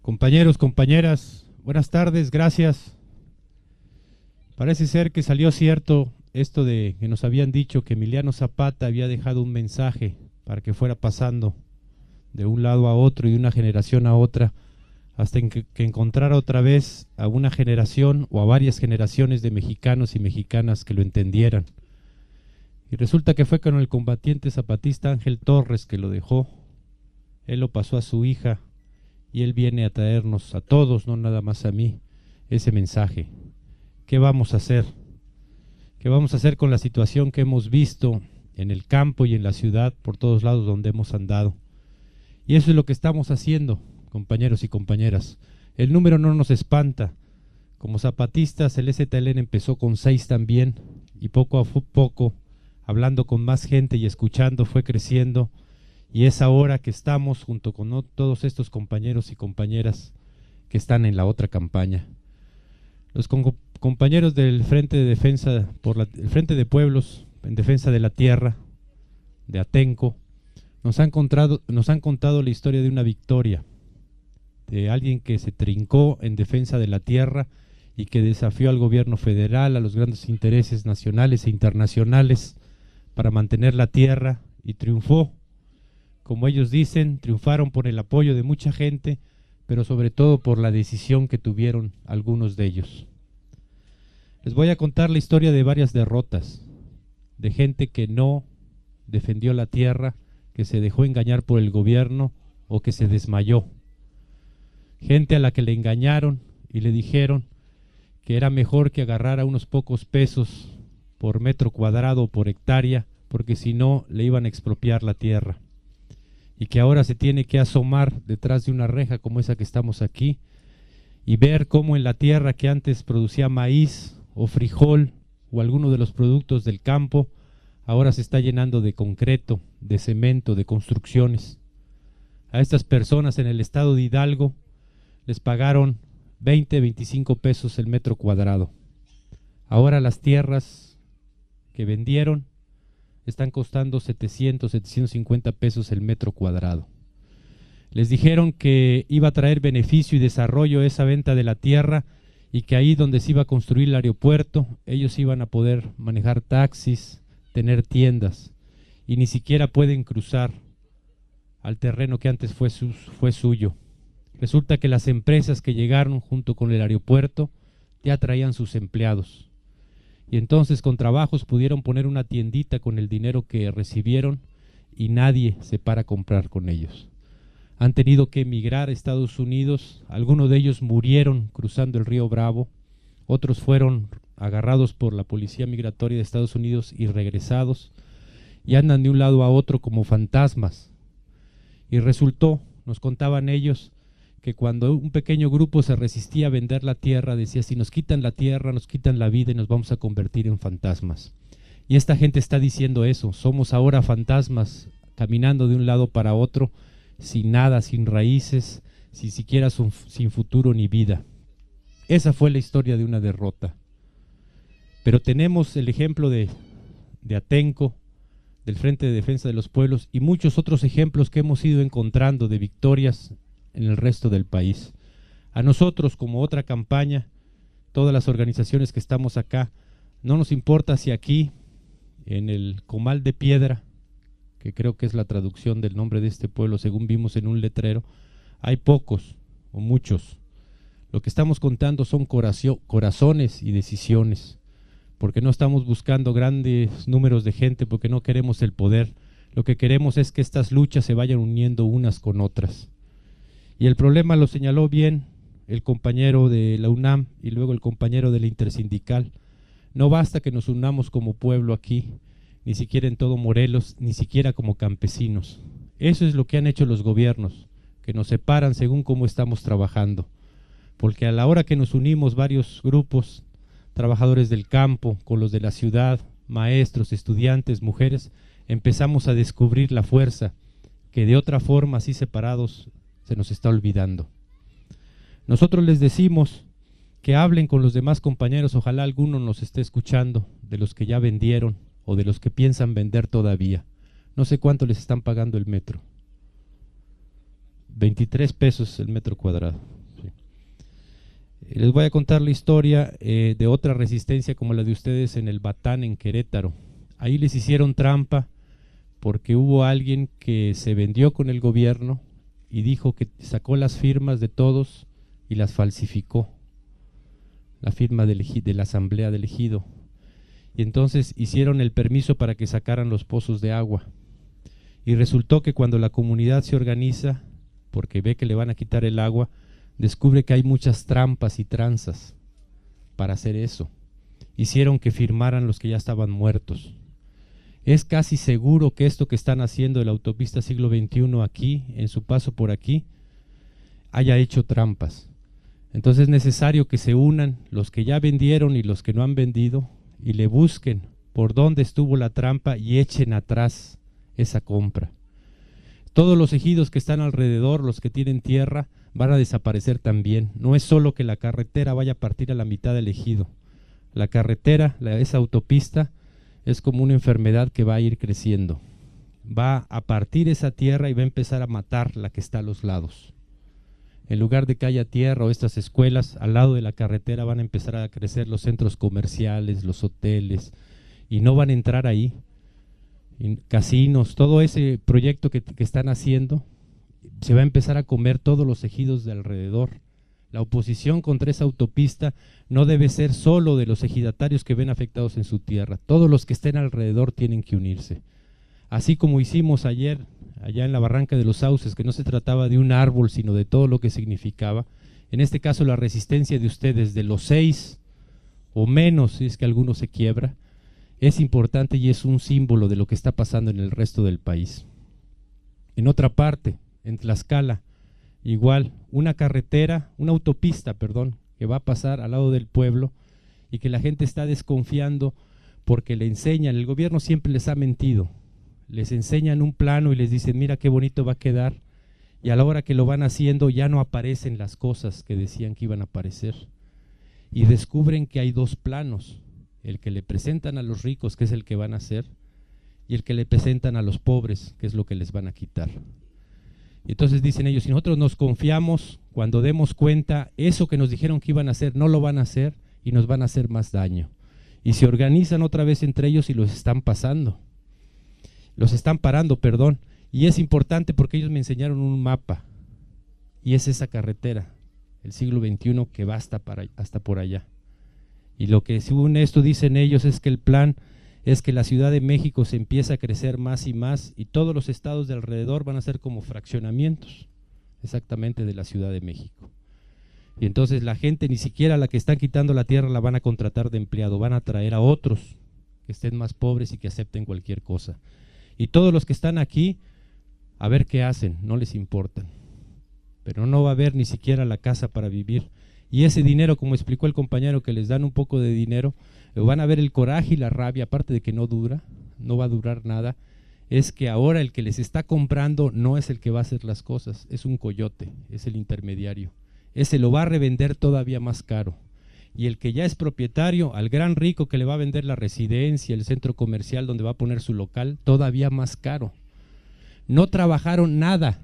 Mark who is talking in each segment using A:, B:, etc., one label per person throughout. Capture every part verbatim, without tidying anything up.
A: Compañeros, compañeras, buenas tardes, gracias. Parece ser que salió cierto esto de que nos habían dicho que Emiliano Zapata había dejado un mensaje para que fuera pasando de un lado a otro y de una generación a otra, hasta que, que encontrara otra vez a una generación o a varias generaciones de mexicanos y mexicanas que lo entendieran. Y resulta que fue con el combatiente zapatista Ángel Torres que lo dejó. Él lo pasó a su hija y él viene a traernos a todos, no nada más a mí, ese mensaje. ¿Qué vamos a hacer? ¿Qué vamos a hacer con la situación que hemos visto en el campo y en la ciudad, por todos lados donde hemos andado? Y eso es lo que estamos haciendo, compañeros y compañeras. El número no nos espanta. Como zapatistas, el S T L N empezó con seis también, y poco a poco, hablando con más gente y escuchando, fue creciendo, y es ahora que estamos junto con no, todos estos compañeros y compañeras que están en la otra campaña. Los con, compañeros del Frente de Defensa, por la, el Frente de Pueblos en Defensa de la Tierra, de Atenco, nos han, contado, nos han contado la historia de una victoria, de alguien que se trincó en defensa de la tierra y que desafió al gobierno federal, a los grandes intereses nacionales e internacionales para mantener la tierra, y triunfó. Como ellos dicen, triunfaron por el apoyo de mucha gente, pero sobre todo por la decisión que tuvieron algunos de ellos. Les voy a contar la historia de varias derrotas, de gente que no defendió la tierra, que se dejó engañar por el gobierno o que se desmayó. Gente a la que le engañaron y le dijeron que era mejor que agarrara unos pocos pesos por metro cuadrado o por hectárea, porque si no le iban a expropiar la tierra. Y que ahora se tiene que asomar detrás de una reja como esa que estamos aquí y ver cómo en la tierra que antes producía maíz o frijol o alguno de los productos del campo, ahora se está llenando de concreto, de cemento, de construcciones. A estas personas en el estado de Hidalgo les pagaron veinte, veinticinco pesos el metro cuadrado. Ahora las tierras que vendieron están costando setecientos, setecientos cincuenta pesos el metro cuadrado. Les dijeron que iba a traer beneficio y desarrollo esa venta de la tierra y que ahí donde se iba a construir el aeropuerto, ellos iban a poder manejar taxis, tener tiendas, y ni siquiera pueden cruzar al terreno que antes fue, su, fue suyo. Resulta que las empresas que llegaron junto con el aeropuerto ya traían sus empleados. Y entonces con trabajos pudieron poner una tiendita con el dinero que recibieron y nadie se para a comprar con ellos. Han tenido que emigrar a Estados Unidos, algunos de ellos murieron cruzando el río Bravo, otros fueron agarrados por la policía migratoria de Estados Unidos y regresados, y andan de un lado a otro como fantasmas. Y resultó, nos contaban ellos, que cuando un pequeño grupo se resistía a vender la tierra, decía, si nos quitan la tierra, nos quitan la vida y nos vamos a convertir en fantasmas. Y esta gente está diciendo eso, somos ahora fantasmas, caminando de un lado para otro, sin nada, sin raíces, sin siquiera son, sin futuro ni vida. Esa fue la historia de una derrota. Pero tenemos el ejemplo de, de Atenco, del Frente de Defensa de los Pueblos, y muchos otros ejemplos que hemos ido encontrando de victorias en el resto del país. A nosotros, como otra campaña, todas las organizaciones que estamos acá, no nos importa si aquí, en el Comal de Piedra, que creo que es la traducción del nombre de este pueblo, según vimos en un letrero, hay pocos o muchos. Lo que estamos contando son corazones y decisiones, porque no estamos buscando grandes números de gente, porque no queremos el poder. Lo que queremos es que estas luchas se vayan uniendo unas con otras. Y el problema lo señaló bien el compañero de la UNAM y luego el compañero de la Intersindical. No basta que nos unamos como pueblo aquí, ni siquiera en todo Morelos, ni siquiera como campesinos. Eso es lo que han hecho los gobiernos, que nos separan según cómo estamos trabajando. Porque a la hora que nos unimos varios grupos, trabajadores del campo, con los de la ciudad, maestros, estudiantes, mujeres, empezamos a descubrir la fuerza que de otra forma, así separados, se nos está olvidando. Nosotros les decimos que hablen con los demás compañeros, ojalá alguno nos esté escuchando, de los que ya vendieron o de los que piensan vender todavía. No sé cuánto les están pagando el metro. veintitrés pesos el metro cuadrado. Les voy a contar la historia eh, de otra resistencia como la de ustedes en el Batán, en Querétaro. Ahí les hicieron trampa porque hubo alguien que se vendió con el gobierno y dijo que sacó las firmas de todos y las falsificó, la firma del, de la asamblea del ejido. Y entonces hicieron el permiso para que sacaran los pozos de agua. Y resultó que cuando la comunidad se organiza, porque ve que le van a quitar el agua, descubre que hay muchas trampas y tranzas para hacer eso. Hicieron que firmaran los que ya estaban muertos. Es casi seguro que esto que están haciendo de la autopista siglo veintiuno aquí, en su paso por aquí, haya hecho trampas. Entonces es necesario que se unan los que ya vendieron y los que no han vendido y le busquen por dónde estuvo la trampa y echen atrás esa compra. Todos los ejidos que están alrededor, los que tienen tierra, van a desaparecer también. No es solo que la carretera vaya a partir a la mitad del ejido. La carretera, la, esa autopista, es como una enfermedad que va a ir creciendo. Va a partir esa tierra y va a empezar a matar la que está a los lados. En lugar de que haya tierra o estas escuelas, al lado de la carretera van a empezar a crecer los centros comerciales, los hoteles, y no van a entrar ahí. Casinos, todo ese proyecto que, que están haciendo, se va a empezar a comer todos los ejidos de alrededor. La oposición contra esa autopista no debe ser solo de los ejidatarios que ven afectados en su tierra. Todos los que estén alrededor tienen que unirse. Así como hicimos ayer, allá en la Barranca de los Sauces, que no se trataba de un árbol, sino de todo lo que significaba. En este caso, la resistencia de ustedes, de los seis o menos, si es que alguno se quiebra, es importante y es un símbolo de lo que está pasando en el resto del país. En otra parte, en Tlaxcala, igual, una carretera, una autopista, perdón, que va a pasar al lado del pueblo y que la gente está desconfiando porque le enseñan, el gobierno siempre les ha mentido, les enseñan un plano y les dicen, mira qué bonito va a quedar, y a la hora que lo van haciendo ya no aparecen las cosas que decían que iban a aparecer. Y descubren que hay dos planos, el que le presentan a los ricos, que es el que van a hacer, y el que le presentan a los pobres, que es lo que les van a quitar. Entonces dicen ellos, si nosotros nos confiamos, cuando demos cuenta, eso que nos dijeron que iban a hacer, no lo van a hacer y nos van a hacer más daño. Y se organizan otra vez entre ellos y los están pasando. Los están parando, perdón. Y es importante porque ellos me enseñaron un mapa. Y es esa carretera, el siglo veintiuno, que va hasta, para, hasta por allá. Y lo que según esto dicen ellos es que el plan es que la Ciudad de México se empieza a crecer más y más y todos los estados de alrededor van a ser como fraccionamientos exactamente de la Ciudad de México. Y entonces la gente, ni siquiera la que están quitando la tierra la van a contratar de empleado, van a traer a otros que estén más pobres y que acepten cualquier cosa. Y todos los que están aquí, a ver qué hacen, no les importan. Pero no va a haber ni siquiera la casa para vivir. Y ese dinero, como explicó el compañero, que les dan un poco de dinero, van a ver el coraje y la rabia, aparte de que no dura, no va a durar nada, es que ahora el que les está comprando no es el que va a hacer las cosas, es un coyote, es el intermediario. Ese lo va a revender todavía más caro. Y el que ya es propietario, al gran rico que le va a vender la residencia, el centro comercial donde va a poner su local, todavía más caro. No trabajaron nada,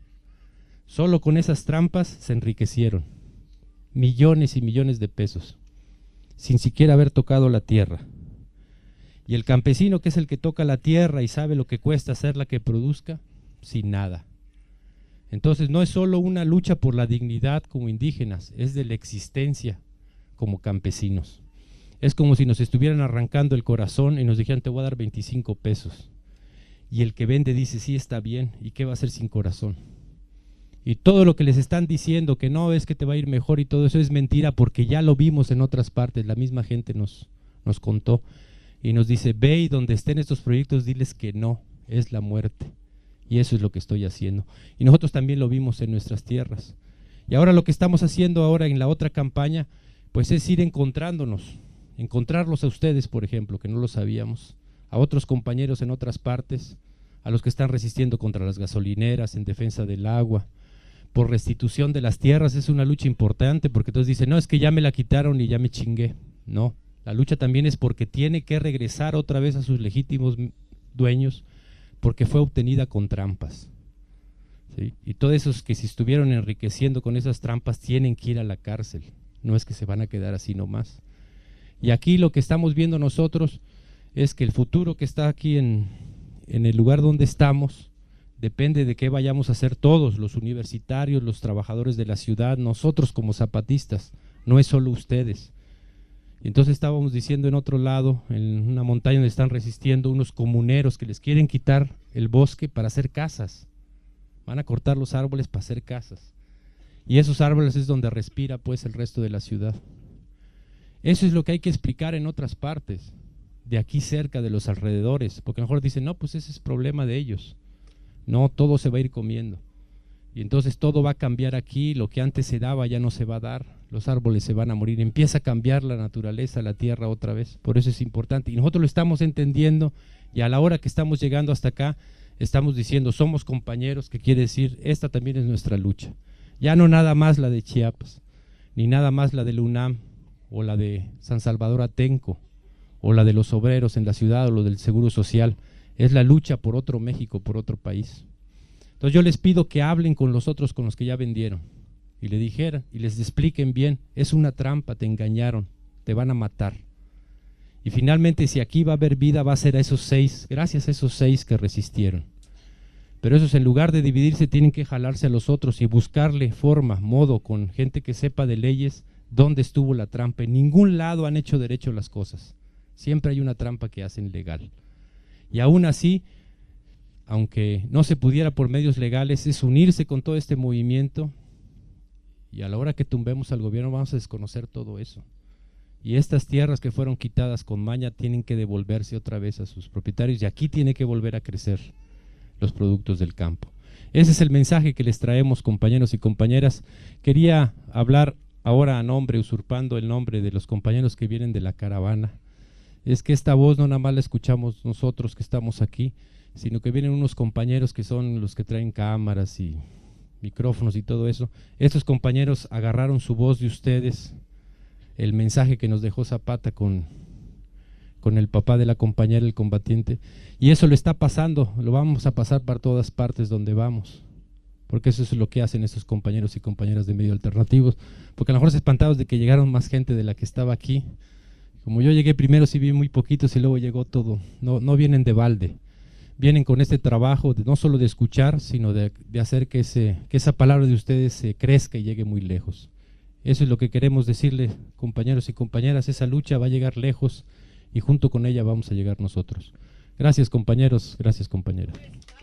A: solo con esas trampas se enriquecieron. Millones y millones de pesos, sin siquiera haber tocado la tierra. Y el campesino, que es el que toca la tierra y sabe lo que cuesta hacerla que produzca, sin nada. Entonces no es solo una lucha por la dignidad como indígenas, es de la existencia como campesinos. Es como si nos estuvieran arrancando el corazón y nos dijeran, te voy a dar veinticinco pesos. Y el que vende dice, sí, está bien, ¿y qué va a hacer sin corazón? Y todo lo que les están diciendo, que no, es que te va a ir mejor y todo eso es mentira, porque ya lo vimos en otras partes, la misma gente nos, nos contó y nos dice, ve y donde estén estos proyectos diles que no, es la muerte. Y eso es lo que estoy haciendo. Y nosotros también lo vimos en nuestras tierras. Y ahora lo que estamos haciendo ahora en la otra campaña, pues es ir encontrándonos, encontrarlos a ustedes, por ejemplo, que no lo sabíamos, a otros compañeros en otras partes, a los que están resistiendo contra las gasolineras, en defensa del agua, por restitución de las tierras. Es una lucha importante, porque todos dicen, no, es que ya me la quitaron y ya me chingué. No, la lucha también es porque tiene que regresar otra vez a sus legítimos dueños, porque fue obtenida con trampas, ¿sí? Y todos esos que se estuvieron enriqueciendo con esas trampas tienen que ir a la cárcel, no es que se van a quedar así nomás. Y aquí lo que estamos viendo nosotros es que el futuro que está aquí en, en el lugar donde estamos depende de qué vayamos a hacer todos, los universitarios, los trabajadores de la ciudad, nosotros como zapatistas, no es solo ustedes. Y entonces estábamos diciendo en otro lado, en una montaña donde están resistiendo unos comuneros que les quieren quitar el bosque para hacer casas. Van a cortar los árboles para hacer casas. Y esos árboles es donde respira pues el resto de la ciudad. Eso es lo que hay que explicar en otras partes, de aquí cerca, de los alrededores, porque a lo mejor dicen, no, pues ese es problema de ellos. No, todo se va a ir comiendo. Y entonces todo va a cambiar aquí, lo que antes se daba ya no se va a dar, los árboles se van a morir, empieza a cambiar la naturaleza, la tierra otra vez, por eso es importante. Y nosotros lo estamos entendiendo y a la hora que estamos llegando hasta acá, estamos diciendo, somos compañeros, que quiere decir, esta también es nuestra lucha. Ya no nada más la de Chiapas, ni nada más la del UNAM, o la de San Salvador Atenco, o la de los obreros en la ciudad, o lo del Seguro Social, es la lucha por otro México, por otro país. Entonces yo les pido que hablen con los otros, con los que ya vendieron, y le dijeran, y les expliquen bien, es una trampa, te engañaron, te van a matar. Y finalmente si aquí va a haber vida, va a ser a esos seis, gracias a esos seis que resistieron. Pero esos en lugar de dividirse tienen que jalarse a los otros y buscarle forma, modo, con gente que sepa de leyes, dónde estuvo la trampa. En ningún lado han hecho derecho las cosas, siempre hay una trampa que hacen legal. Y aún así, aunque no se pudiera por medios legales, es unirse con todo este movimiento y a la hora que tumbemos al gobierno vamos a desconocer todo eso. Y estas tierras que fueron quitadas con maña tienen que devolverse otra vez a sus propietarios y aquí tiene que volver a crecer los productos del campo. Ese es el mensaje que les traemos, compañeros y compañeras. Quería hablar ahora a nombre, usurpando el nombre de los compañeros que vienen de la caravana. Es que esta voz no nada más la escuchamos nosotros que estamos aquí, sino que vienen unos compañeros que son los que traen cámaras y micrófonos y todo eso. Estos compañeros agarraron su voz de ustedes, el mensaje que nos dejó Zapata con, con el papá de la compañera, el combatiente, y eso lo está pasando, lo vamos a pasar para todas partes donde vamos, porque eso es lo que hacen estos compañeros y compañeras de medio alternativos, porque a lo mejor se espantados de que llegaron más gente de la que estaba aquí. Como yo llegué primero, sí vi muy poquitos y luego llegó todo, no, no vienen de balde. Vienen con este trabajo de, no solo de escuchar, sino de, de hacer que, ese, que esa palabra de ustedes se crezca y llegue muy lejos. Eso es lo que queremos decirle, compañeros y compañeras, esa lucha va a llegar lejos y junto con ella vamos a llegar nosotros. Gracias, compañeros, gracias, compañeras.